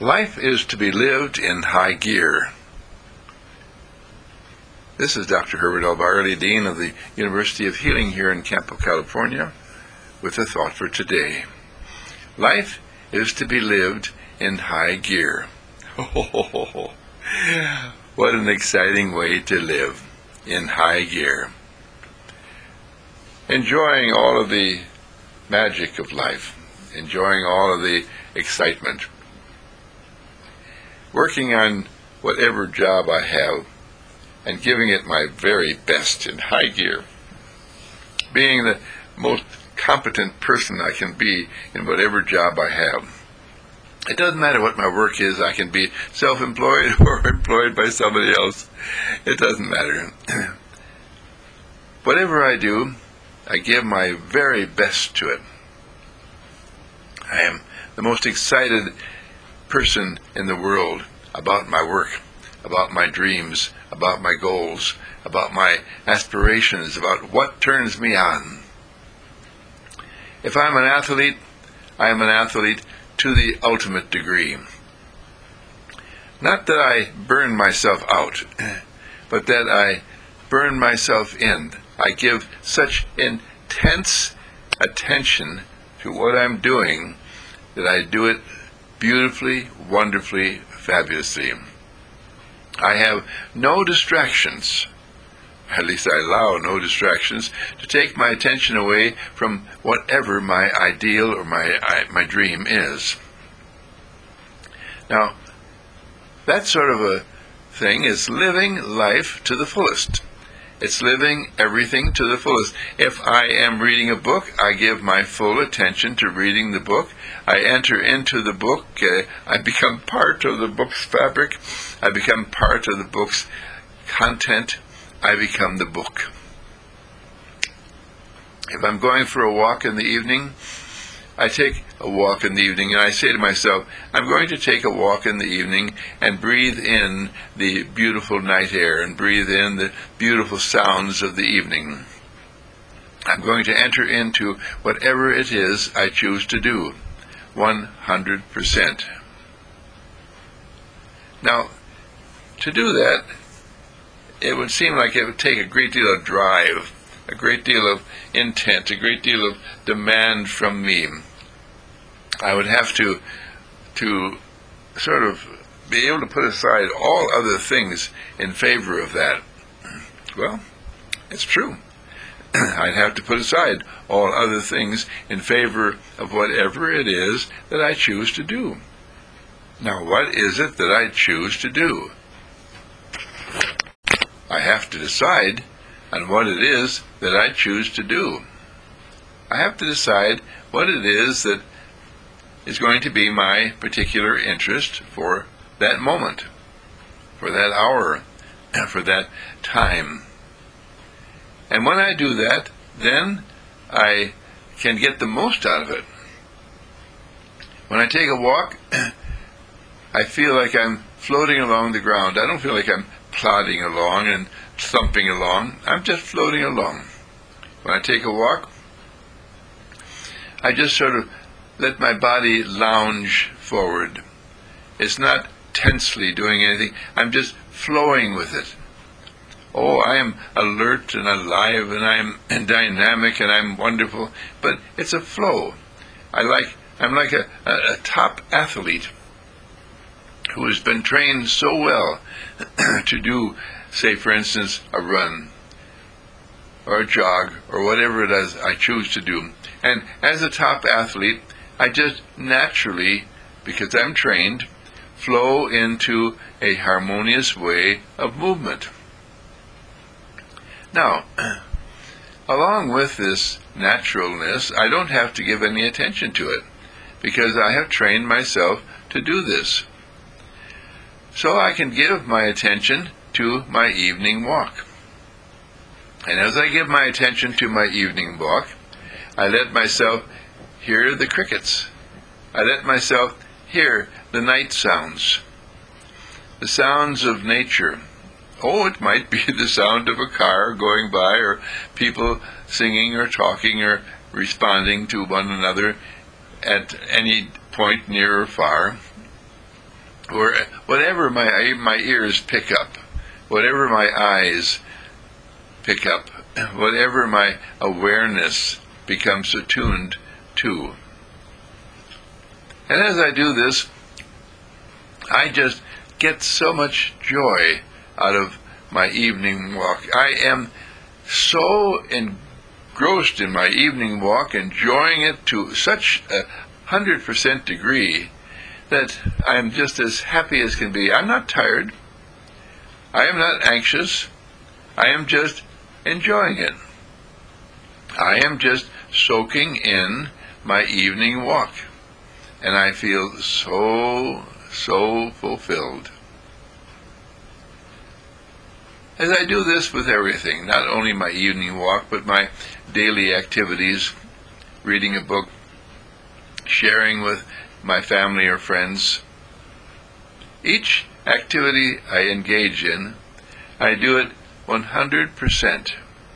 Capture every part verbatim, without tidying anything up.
Life is to be lived in high gear. This is Doctor Herbert L. Byerly, Dean of the University of Healing here in Campo, California, with a thought for today. Life is to be lived in high gear. Oh, what an exciting way to live, in high gear. Enjoying all of the magic of life, enjoying all of the excitement. Working on whatever job I have and giving it my very best in high gear. Being the most competent person I can be in whatever job I have. It doesn't matter what my work is. I can be self-employed or employed by somebody else. It doesn't matter. Whatever I do, I give my very best to it. I am the most excited person in the world about my work, about my dreams, about my goals, about my aspirations, about what turns me on. If I'm an athlete, I am an athlete to the ultimate degree. Not that I burn myself out, but that I burn myself in. I give such intense attention to what I'm doing that I do it beautifully, wonderfully, fabulously. I have no distractions, at least I allow no distractions, to take my attention away from whatever my ideal or my my dream is. Now, that sort of a thing is living life to the fullest. It's living everything to the fullest. If I am reading a book, I give my full attention to reading the book. I enter into the book. Uh, I become part of the book's fabric. I become part of the book's content. I become the book. If I'm going for a walk in the evening, I take a walk in the evening and I say to myself, I'm going to take a walk in the evening and breathe in the beautiful night air and breathe in the beautiful sounds of the evening. I'm going to enter into whatever it is I choose to do, one hundred percent. Now, to do that, it would seem like it would take a great deal of drive, a great deal of intent, a great deal of demand from me. I would have to to sort of be able to put aside all other things in favor of that. Well, it's true. I'd have to put aside all other things in favor of whatever it is that I choose to do. Now, what is it that I choose to do? I have to decide on what it is that I choose to do. I have to decide what it is that is going to be my particular interest for that moment, for that hour, for that time. And when I do that, then I can get the most out of it. When I take a walk, I feel like I'm floating along the ground. I don't feel like I'm plodding along and thumping along. I'm just floating along. When I take a walk, I just sort of let my body lounge forward. It's not tensely doing anything. I'm just flowing with it. Oh, I am alert and alive and I'm and dynamic and I'm wonderful, but it's a flow. I like I'm like a, a, a top athlete who has been trained so well to do, say for instance, a run or a jog or whatever it is I choose to do. And as a top athlete, I just naturally, because I'm trained, flow into a harmonious way of movement. Now, along with this naturalness, I don't have to give any attention to it, because I have trained myself to do this. So I can give my attention to my evening walk. And as I give my attention to my evening walk, I let myself hear the crickets. I let myself hear the night sounds, the sounds of nature. Oh, it might be the sound of a car going by, or people singing or talking or responding to one another at any point near or far. where whatever my my ears pick up, whatever my eyes pick up, whatever my awareness becomes attuned to. And as I do this, I just get so much joy out of my evening walk. I am so engrossed in my evening walk, enjoying it to such a hundred percent degree that I'm just as happy as can be. I'm not tired. I am not anxious. I am just enjoying it. I am just soaking in my evening walk. And I feel so, so fulfilled. As I do this with everything, not only my evening walk, but my daily activities, reading a book, sharing with my family or friends, each activity I engage in, I do it one hundred percent.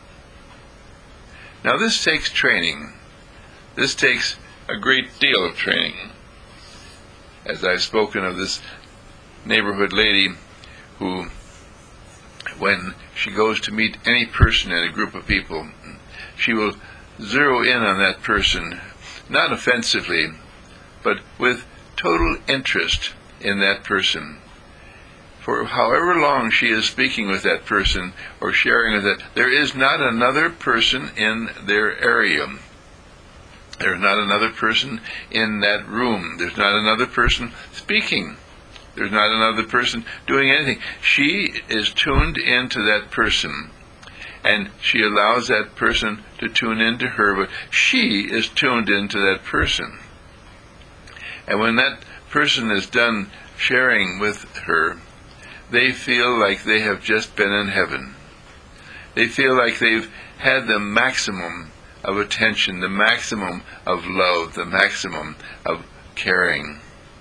Now this takes training. This takes a great deal of training. As I've spoken of this neighborhood lady who, when she goes to meet any person in a group of people, she will zero in on that person, not offensively, but with total interest in that person. For however long she is speaking with that person or sharing with it, there is not another person in their area. There's not another person in that room. There's not another person speaking. There's not another person doing anything. She is tuned into that person, and she allows that person to tune into her, but she is tuned into that person. And when that person is done sharing with her, they feel like they have just been in heaven. They feel like they've had the maximum of attention, the maximum of love, the maximum of caring.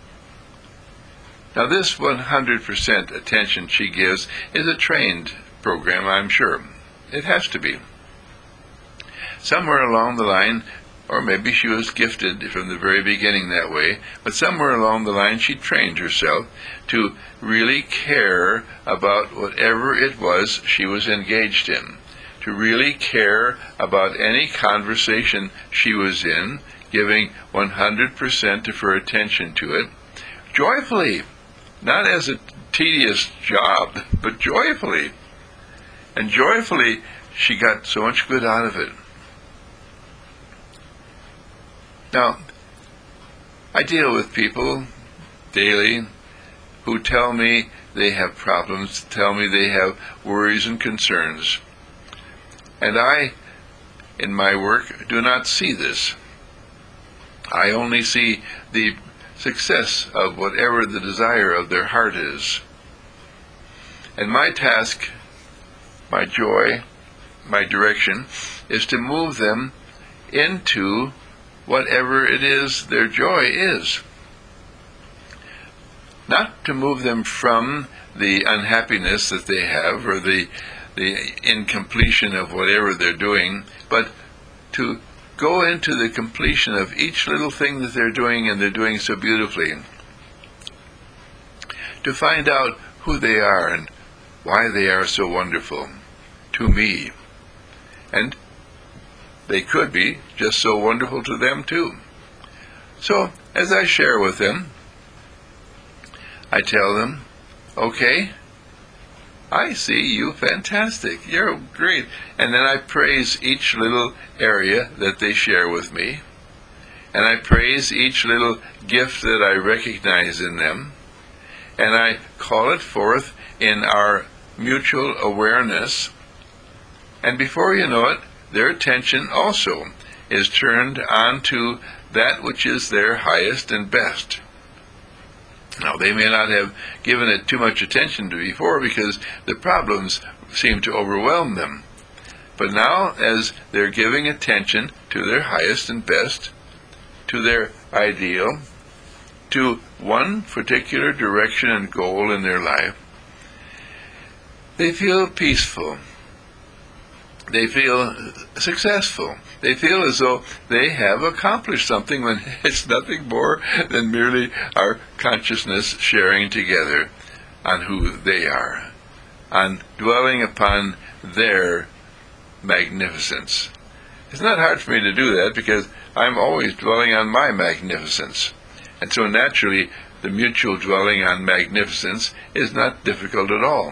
Now this one hundred percent attention she gives is a trained program, I'm sure. It has to be. Somewhere along the line, or maybe she was gifted from the very beginning that way, but somewhere along the line she trained herself to really care about whatever it was she was engaged in, to really care about any conversation she was in, giving one hundred percent of her attention to it, joyfully, not as a tedious job, but joyfully. And joyfully, she got so much good out of it. Now, I deal with people daily who tell me they have problems, tell me they have worries and concerns. And I, in my work, do not see this. I only see the success of whatever the desire of their heart is. And my task, my joy, my direction, is to move them into whatever it is their joy is. Not to move them from the unhappiness that they have or the, the incompletion of whatever they're doing, but to go into the completion of each little thing that they're doing, and they're doing so beautifully. To find out who they are and why they are so wonderful to me. And they could be just so wonderful to them too. So, as I share with them, I tell them, okay, I see you fantastic, you're great. And then I praise each little area that they share with me. And I praise each little gift that I recognize in them. And I call it forth in our mutual awareness. And before you know it, their attention also is turned onto that which is their highest and best. Now, they may not have given it too much attention to before because the problems seem to overwhelm them. But now, as they're giving attention to their highest and best, to their ideal, to one particular direction and goal in their life, they feel peaceful. they feel successful. They feel as though they have accomplished something when it's nothing more than merely our consciousness sharing together on who they are, on dwelling upon their magnificence. It's not hard for me to do that because I'm always dwelling on my magnificence. And so naturally, the mutual dwelling on magnificence is not difficult at all.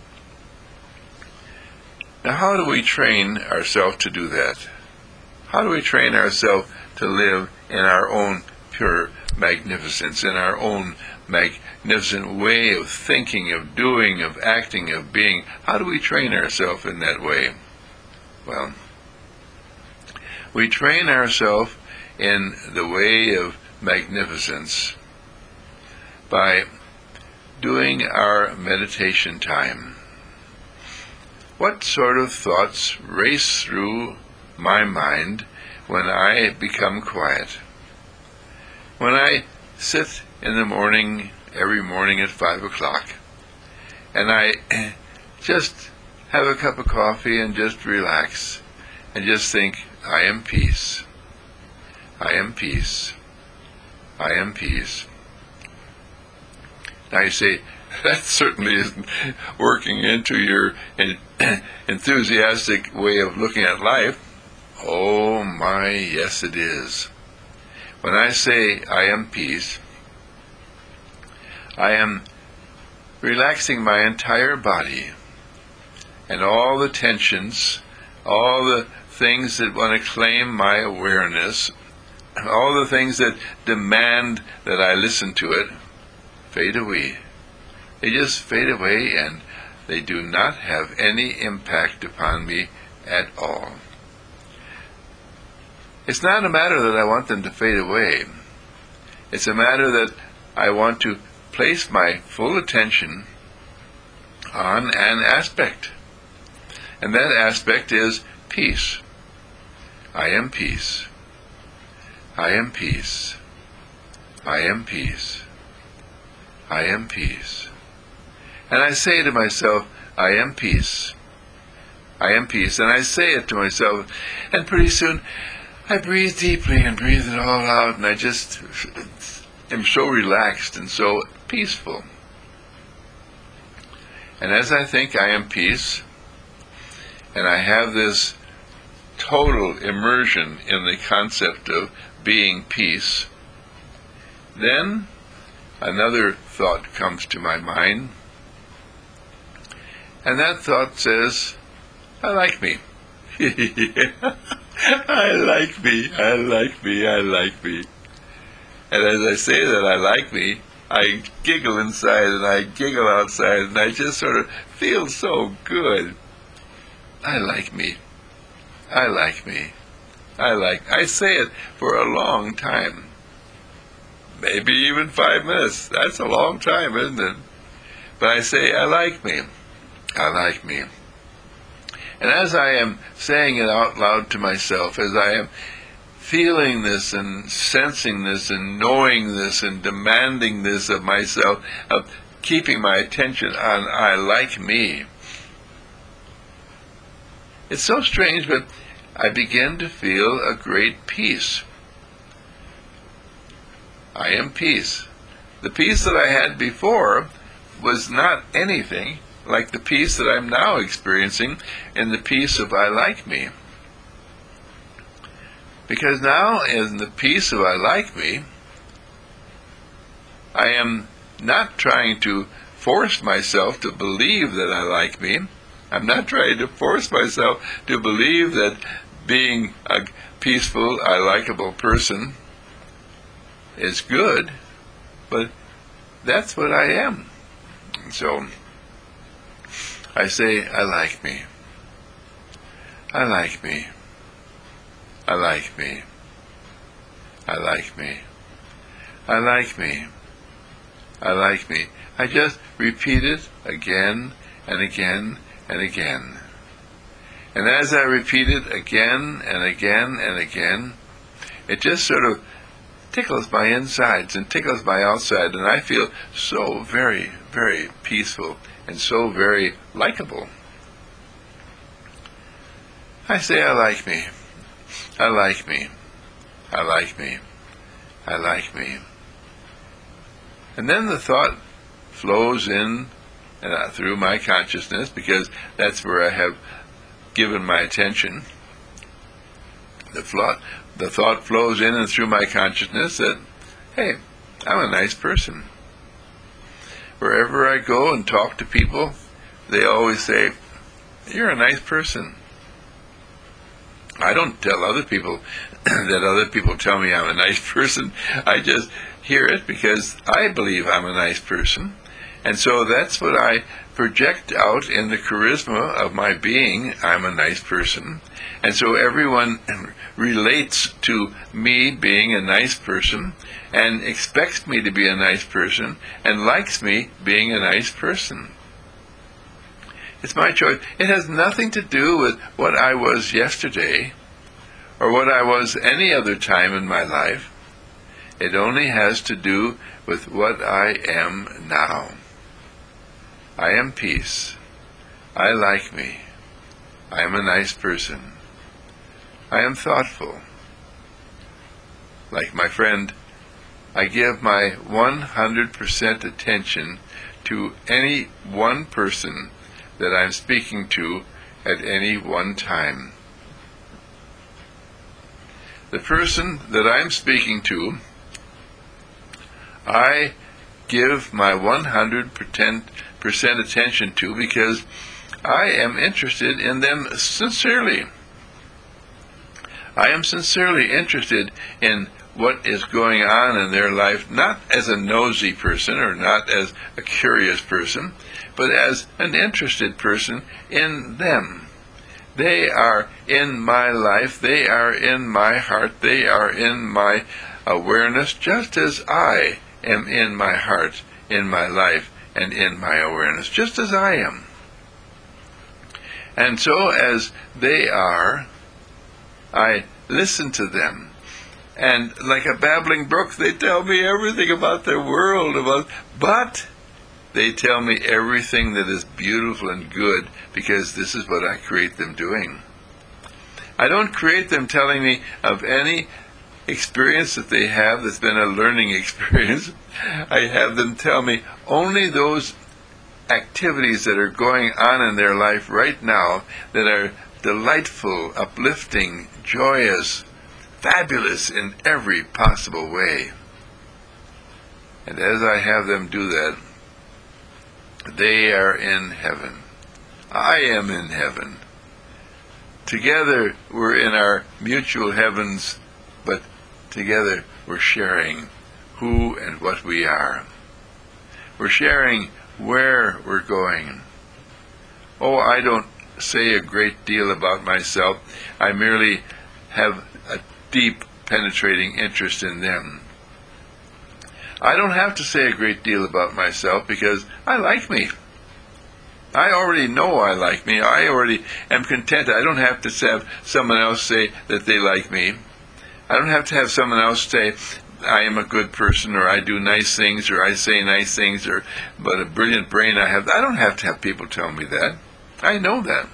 Now, how do we train ourselves to do that? How do we train ourselves to live in our own pure magnificence, in our own magnificent way of thinking, of doing, of acting, of being? How do we train ourselves in that way? Well, we train ourselves in the way of magnificence by doing our meditation time. What sort of thoughts race through my mind when I become quiet? When I sit in the morning, every morning at five o'clock, and I just have a cup of coffee and just relax and just think, I am peace. I am peace. I am peace. Now you say, that certainly isn't working into your enthusiastic way of looking at life. Oh my, yes it is. When I say I am peace, I am relaxing my entire body and all the tensions, all the things that want to claim my awareness, all the things that demand that I listen to it, fade away. They just fade away, and they do not have any impact upon me at all. It's not a matter that I want them to fade away. It's a matter that I want to place my full attention on an aspect. And that aspect is peace. I am peace. I am peace. I am peace. I am peace. And I say to myself, I am peace. I am peace. And I say it to myself, and pretty soon I breathe deeply and breathe it all out, and I just am so relaxed and so peaceful. And as I think I am peace, and I have this total immersion in the concept of being peace, then another thought comes to my mind, and that thought says, I like me. I like me, I like me, I like me. And as I say that I like me, I giggle inside and I giggle outside, and I just sort of feel so good. I like me. I like me. I like, I say it for a long time. Maybe even five minutes. That's a long time, isn't it? But I say, I like me. I like me. And as I am saying it out loud to myself, as I am feeling this and sensing this and knowing this and demanding this of myself, of keeping my attention on I like me, it's so strange, but I begin to feel a great peace. I am peace. The peace that I had before was not anything like the peace that I'm now experiencing in the peace of I like me. Because now in the peace of I like me, I am not trying to force myself to believe that I like me. I'm not trying to force myself to believe that being a peaceful, I likable person is good, but that's what I am. So I say, I like me. I like me. I like me. I like me. I like me. I like me. I just repeat it again and again and again. And as I repeat it again and again and again, it just sort of tickles my insides and tickles my outside, and I feel so very, very peaceful and so very likable. I say, I like me. I like me. I like me. I like me. And then the thought flows in and out through my consciousness, because that's where I have given my attention. The thought, the thought flows in and through my consciousness that, hey, I'm a nice person. Wherever I go and talk to people, they always say, you're a nice person. I don't tell other people that other people tell me I'm a nice person. I just hear it because I believe I'm a nice person. And so that's what I project out in the charisma of my being. I'm a nice person. And so everyone relates to me being a nice person and expects me to be a nice person and likes me being a nice person. It's my choice. It has nothing to do with what I was yesterday or what I was any other time in my life. It only has to do with what I am now. I am peace. I like me. I am a nice person. I am thoughtful. Like my friend, I give my one hundred percent attention to any one person that I'm speaking to at any one time. The person that I'm speaking to, I give my one hundred percent attention to because I am interested in them sincerely. I am sincerely interested in what is going on in their life, not as a nosy person or not as a curious person, but as an interested person in them. They are in my life, they are in my heart, they are in my awareness, just as I am in my heart, in my life, and in my awareness, just as I am. And so as they are, I listen to them. And like a babbling brook, they tell me everything about their world, about, but they tell me everything that is beautiful and good, because this is what I create them doing. I don't create them telling me of any experience that they have that's been a learning experience. I have them tell me only those activities that are going on in their life right now that are delightful, uplifting, joyous, fabulous in every possible way. And as I have them do that, they are in heaven. I am in heaven. Together we're in our mutual heavens, but together we're sharing who and what we are. We're sharing where we're going. Oh, I don't say a great deal about myself. I merely have a deep, penetrating interest in them. I don't have to say a great deal about myself because I like me. I already know I like me. I already am content. I don't have to have someone else say that they like me. I don't have to have someone else say I am a good person, or I do nice things, or I say nice things, or but a brilliant brain I have. I don't have to have people tell me that. I know that.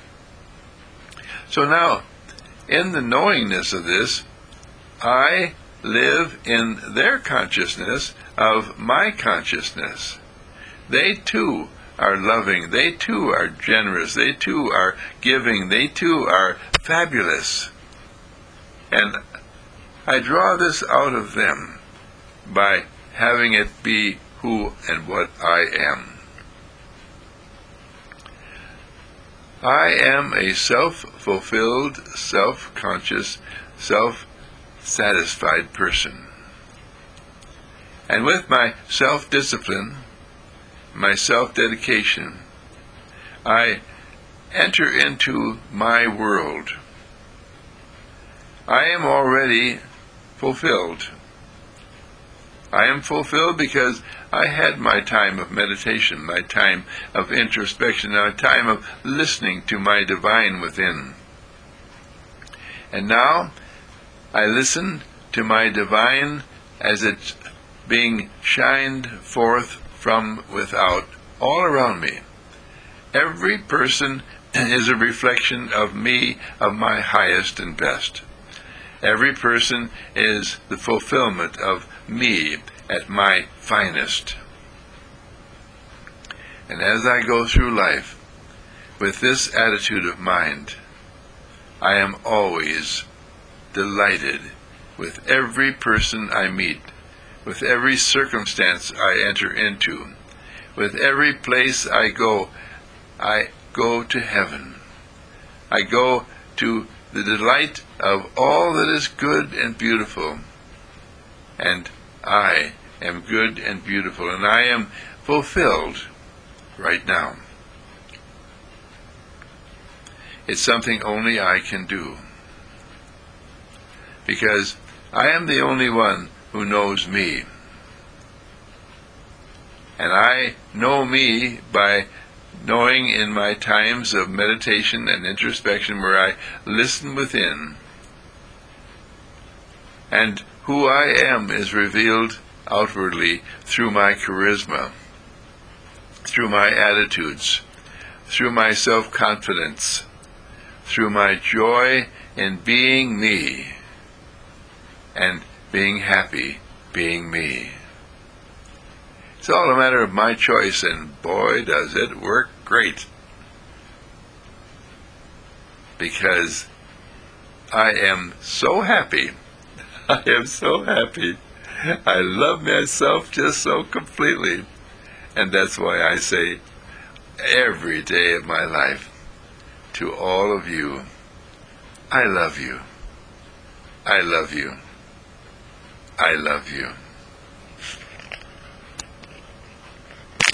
So now, in the knowingness of this, I live in their consciousness of my consciousness. They too are loving. They too are generous. They too are giving. They too are fabulous. And I draw this out of them by having it be who and what I am. I am a self-fulfilled, self-conscious, self-satisfied person. And with my self-discipline, my self-dedication, I enter into my world. I am already fulfilled. I am fulfilled because I had my time of meditation, my time of introspection, my time of listening to my divine within. And now I listen to my divine as it's being shined forth from without, all around me. Every person is a reflection of me, of my highest and best. Every person is the fulfillment of me at my finest. And as I go through life with this attitude of mind, I am always delighted with every person I meet, with every circumstance I enter into, with every place I go. I go to heaven. I go to the delight of all that is good and beautiful. And I am good and beautiful, and I am fulfilled right now. It's something only I can do, because I am the only one who knows me. And I know me by knowing in my times of meditation and introspection where I listen within. And who I am is revealed outwardly through my charisma, through my attitudes, through my self-confidence, through my joy in being me, and being happy being me. It's all a matter of my choice, and boy, does it work great. Because I am so happy. I am so happy. I love myself just so completely. And that's why I say every day of my life to all of you, I love you. I love you. I love you.